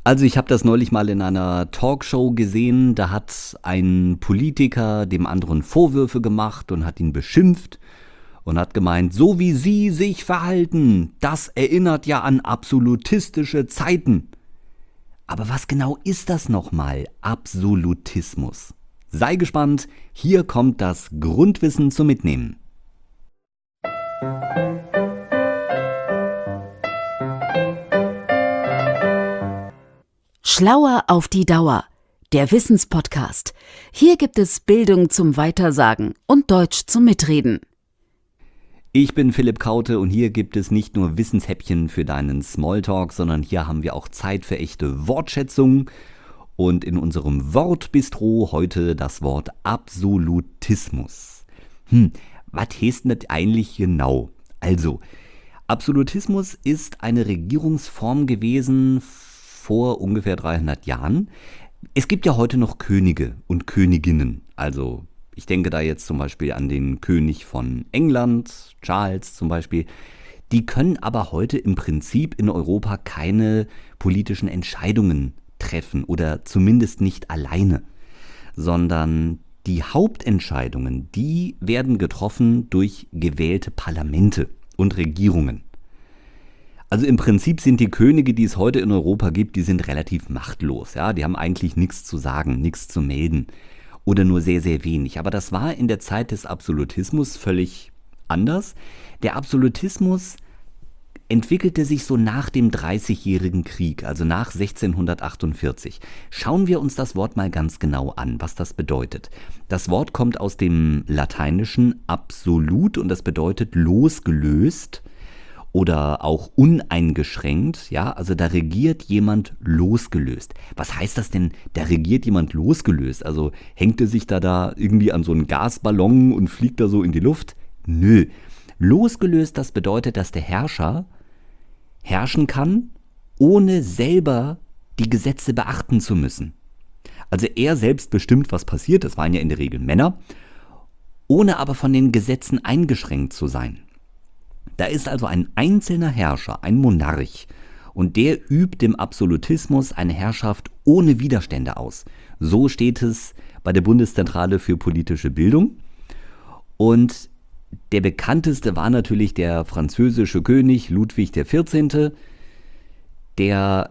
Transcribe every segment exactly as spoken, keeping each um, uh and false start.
Also ich habe das neulich mal in einer Talkshow gesehen, da hat ein Politiker dem anderen Vorwürfe gemacht und hat ihn beschimpft und hat gemeint, so wie Sie sich verhalten, das erinnert ja an absolutistische Zeiten. Aber was genau ist das nochmal, Absolutismus? Sei gespannt, hier kommt das Grundwissen zum Mitnehmen. Schlauer auf die Dauer, der Wissenspodcast. Hier gibt es Bildung zum Weitersagen und Deutsch zum Mitreden. Ich bin Philipp Kaute und hier gibt es nicht nur Wissenshäppchen für deinen Smalltalk, sondern hier haben wir auch Zeit für echte Wortschätzung. Und in unserem Wortbistro heute das Wort Absolutismus. Hm, was heißt das eigentlich genau? Also, Absolutismus ist eine Regierungsform gewesen vor ungefähr dreihundert Jahren. Es gibt ja heute noch Könige und Königinnen. Also ich denke da jetzt zum Beispiel an den König von England, Charles zum Beispiel. Die können aber heute im Prinzip in Europa keine politischen Entscheidungen treffen oder zumindest nicht alleine, sondern die Hauptentscheidungen, die werden getroffen durch gewählte Parlamente und Regierungen. Also im Prinzip sind die Könige, die es heute in Europa gibt, die sind relativ machtlos. Ja? Die haben eigentlich nichts zu sagen, nichts zu melden oder nur sehr, sehr wenig. Aber das war in der Zeit des Absolutismus völlig anders. Der Absolutismus entwickelte sich so nach dem Dreißigjährigen Krieg, also nach sechzehnhundertachtundvierzig. Schauen wir uns das Wort mal ganz genau an, was das bedeutet. Das Wort kommt aus dem Lateinischen absolut und das bedeutet losgelöst oder auch uneingeschränkt, ja, also da regiert jemand losgelöst. Was heißt das denn, da regiert jemand losgelöst? Also hängt er sich da da irgendwie an so einen Gasballon und fliegt da so in die Luft? Nö. Losgelöst, das bedeutet, dass der Herrscher herrschen kann, ohne selber die Gesetze beachten zu müssen. Also er selbst bestimmt, was passiert, das waren ja in der Regel Männer, ohne aber von den Gesetzen eingeschränkt zu sein. Da ist also ein einzelner Herrscher, ein Monarch, und der übt dem Absolutismus eine Herrschaft ohne Widerstände aus. So steht es bei der Bundeszentrale für politische Bildung. Und der bekannteste war natürlich der französische König Ludwig der vierzehnte., der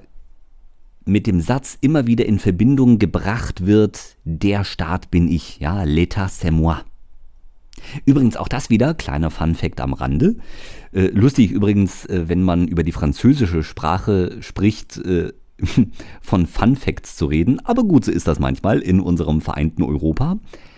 mit dem Satz immer wieder in Verbindung gebracht wird, der Staat bin ich, ja, l'état c'est moi. Übrigens auch das wieder, kleiner Funfact am Rande. Äh, lustig übrigens, äh, wenn man über die französische Sprache spricht, äh, von Funfacts zu reden. Aber gut, so ist das manchmal in unserem vereinten Europa.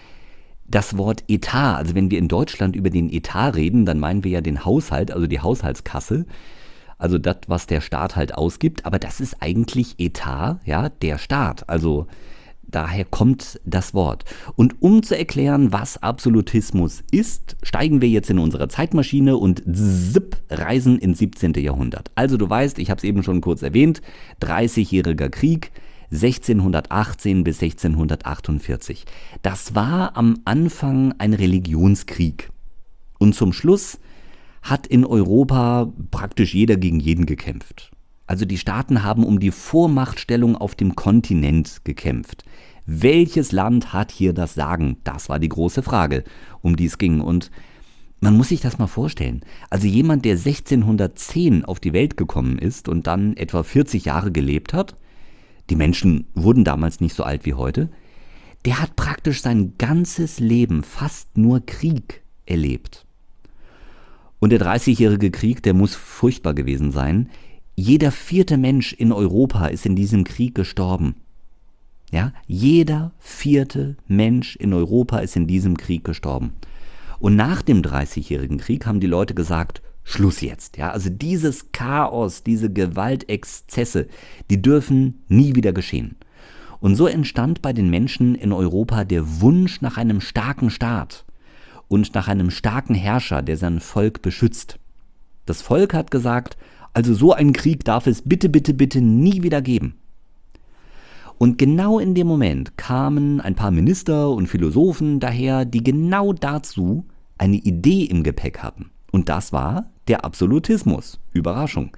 Das Wort Etat, also wenn wir in Deutschland über den Etat reden, dann meinen wir ja den Haushalt, also die Haushaltskasse. Also das, was der Staat halt ausgibt. Aber das ist eigentlich Etat, ja, der Staat. Also daher kommt das Wort. Und um zu erklären, was Absolutismus ist, steigen wir jetzt in unsere Zeitmaschine und zipp, reisen ins siebzehnten. Jahrhundert. Also du weißt, ich habe es eben schon kurz erwähnt, dreißigjähriger Krieg, sechzehnhundertachtzehn bis sechzehnhundertachtundvierzig. Das war am Anfang ein Religionskrieg. Und zum Schluss hat in Europa praktisch jeder gegen jeden gekämpft. Also die Staaten haben um die Vormachtstellung auf dem Kontinent gekämpft. Welches Land hat hier das Sagen? Das war die große Frage, um die es ging. Und man muss sich das mal vorstellen. Also jemand, der sechzehnhundertzehn auf die Welt gekommen ist und dann etwa vierzig Jahre gelebt hat, die Menschen wurden damals nicht so alt wie heute, der hat praktisch sein ganzes Leben fast nur Krieg erlebt. Und der dreißigjährige Krieg, der muss furchtbar gewesen sein. Jeder vierte Mensch in Europa ist in diesem Krieg gestorben. Ja, jeder vierte Mensch in Europa ist in diesem Krieg gestorben. Und nach dem dreißigjährigen Krieg haben die Leute gesagt, Schluss jetzt. Ja, also dieses Chaos, diese Gewaltexzesse, die dürfen nie wieder geschehen. Und so entstand bei den Menschen in Europa der Wunsch nach einem starken Staat und nach einem starken Herrscher, der sein Volk beschützt. Das Volk hat gesagt, also so einen Krieg darf es bitte, bitte, bitte nie wieder geben. Und genau in dem Moment kamen ein paar Minister und Philosophen daher, die genau dazu eine Idee im Gepäck hatten. Und das war der Absolutismus. Überraschung.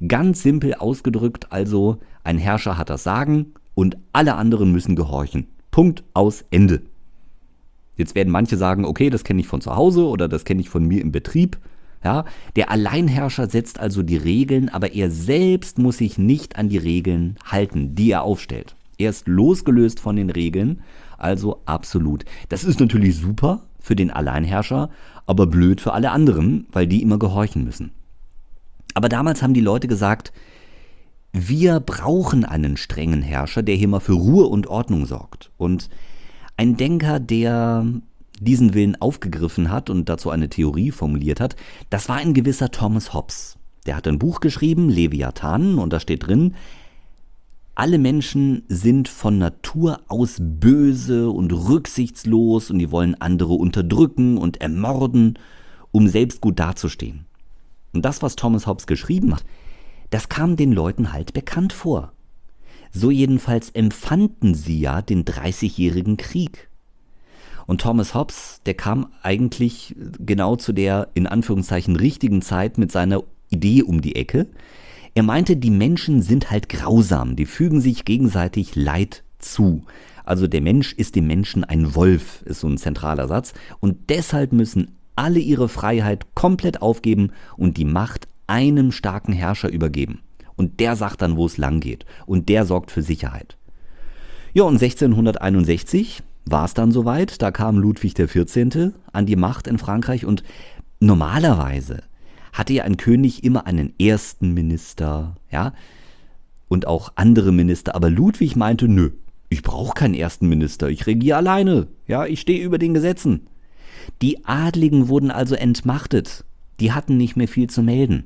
Ganz simpel ausgedrückt, also ein Herrscher hat das Sagen und alle anderen müssen gehorchen. Punkt, aus, Ende. Jetzt werden manche sagen, okay, das kenne ich von zu Hause oder das kenne ich von mir im Betrieb. Ja, der Alleinherrscher setzt also die Regeln, aber er selbst muss sich nicht an die Regeln halten, die er aufstellt. Er ist losgelöst von den Regeln, also absolut. Das ist natürlich super für den Alleinherrscher, aber blöd für alle anderen, weil die immer gehorchen müssen. Aber damals haben die Leute gesagt, wir brauchen einen strengen Herrscher, der hier mal für Ruhe und Ordnung sorgt. Und ein Denker, der diesen Willen aufgegriffen hat und dazu eine Theorie formuliert hat, das war ein gewisser Thomas Hobbes. Der hat ein Buch geschrieben, Leviathan, und da steht drin, alle Menschen sind von Natur aus böse und rücksichtslos und die wollen andere unterdrücken und ermorden, um selbst gut dazustehen. Und das, was Thomas Hobbes geschrieben hat, das kam den Leuten halt bekannt vor. So jedenfalls empfanden sie ja den dreißigjährigen Krieg. Und Thomas Hobbes, der kam eigentlich genau zu der in Anführungszeichen richtigen Zeit mit seiner Idee um die Ecke. Er meinte, die Menschen sind halt grausam, die fügen sich gegenseitig Leid zu. Also der Mensch ist dem Menschen ein Wolf, ist so ein zentraler Satz. Und deshalb müssen alle ihre Freiheit komplett aufgeben und die Macht einem starken Herrscher übergeben. Und der sagt dann, wo es lang geht. Und der sorgt für Sicherheit. Ja, und sechzehnhunderteinundsechzig war es dann soweit. Da kam Ludwig der vierzehnte an die Macht in Frankreich. Und normalerweise hatte ja ein König immer einen ersten Minister, ja, und auch andere Minister. Aber Ludwig meinte, nö, ich brauche keinen ersten Minister. Ich regiere alleine. Ja, ich stehe über den Gesetzen. Die Adligen wurden also entmachtet. Die hatten nicht mehr viel zu melden.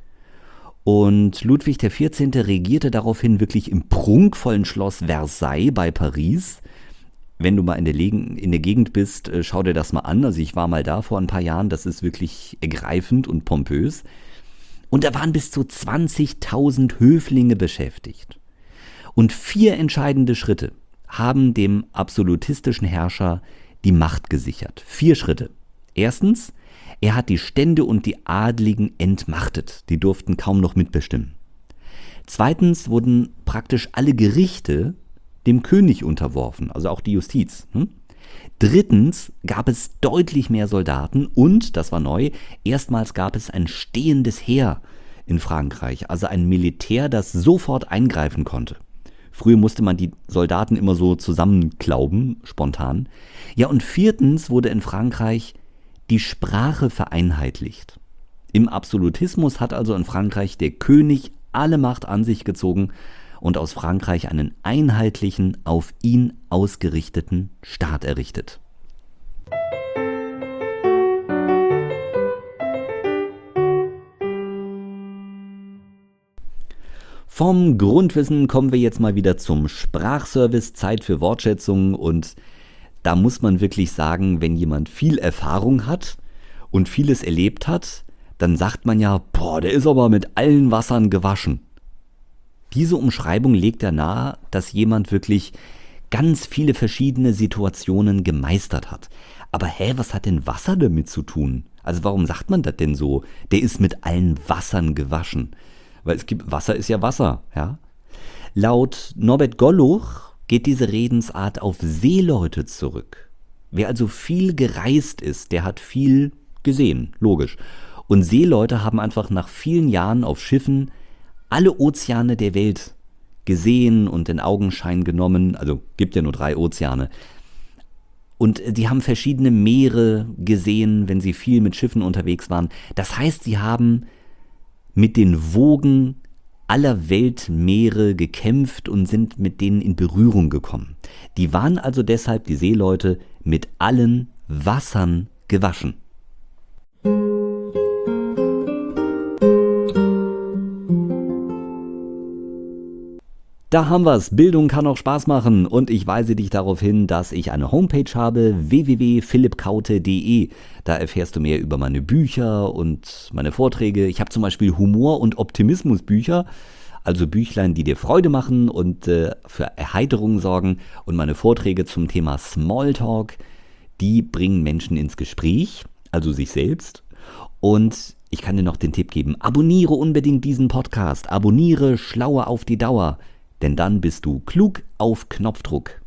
Und Ludwig der vierzehnte regierte daraufhin wirklich im prunkvollen Schloss Versailles bei Paris. Wenn du mal in der, Legen, in der Gegend bist, schau dir das mal an. Also ich war mal da vor ein paar Jahren, das ist wirklich ergreifend und pompös. Und da waren bis zu zwanzigtausend Höflinge beschäftigt. Und vier entscheidende Schritte haben dem absolutistischen Herrscher die Macht gesichert. Vier Schritte. Erstens, er hat die Stände und die Adligen entmachtet. Die durften kaum noch mitbestimmen. Zweitens wurden praktisch alle Gerichte dem König unterworfen, also auch die Justiz. Hm? Drittens gab es deutlich mehr Soldaten und, das war neu, erstmals gab es ein stehendes Heer in Frankreich, also ein Militär, das sofort eingreifen konnte. Früher musste man die Soldaten immer so zusammenklauben, spontan. Ja, und viertens wurde in Frankreich die Sprache vereinheitlicht. Im Absolutismus hat also in Frankreich der König alle Macht an sich gezogen und aus Frankreich einen einheitlichen, auf ihn ausgerichteten Staat errichtet. Vom Grundwissen kommen wir jetzt mal wieder zum Sprachservice, Zeit für Wortschätzung, und da muss man wirklich sagen, wenn jemand viel Erfahrung hat und vieles erlebt hat, dann sagt man ja, boah, der ist aber mit allen Wassern gewaschen. Diese Umschreibung legt ja nahe, dass jemand wirklich ganz viele verschiedene Situationen gemeistert hat. Aber hä, was hat denn Wasser damit zu tun? Also warum sagt man das denn so? Der ist mit allen Wassern gewaschen. Weil es gibt, Wasser ist ja Wasser, ja. Laut Norbert Golluch geht diese Redensart auf Seeleute zurück. Wer also viel gereist ist, der hat viel gesehen, logisch. Und Seeleute haben einfach nach vielen Jahren auf Schiffen alle Ozeane der Welt gesehen und in Augenschein genommen. Also gibt ja nur drei Ozeane. Und die haben verschiedene Meere gesehen, wenn sie viel mit Schiffen unterwegs waren. Das heißt, sie haben mit den Wogen aller Weltmeere gekämpft und sind mit denen in Berührung gekommen. Die waren also deshalb, die Seeleute, mit allen Wassern gewaschen. Da haben wir's. Bildung kann auch Spaß machen und ich weise dich darauf hin, dass ich eine Homepage habe, w w w punkt philipp kaute punkt d e. Da erfährst du mehr über meine Bücher und meine Vorträge. Ich habe zum Beispiel Humor- und Optimismusbücher, also Büchlein, die dir Freude machen und äh, für Erheiterung sorgen. Und meine Vorträge zum Thema Smalltalk, die bringen Menschen ins Gespräch, also sich selbst. Und Ich kann dir noch den Tipp geben, abonniere unbedingt diesen Podcast, abonniere Schlauer auf die Dauer, denn dann bist du klug auf Knopfdruck.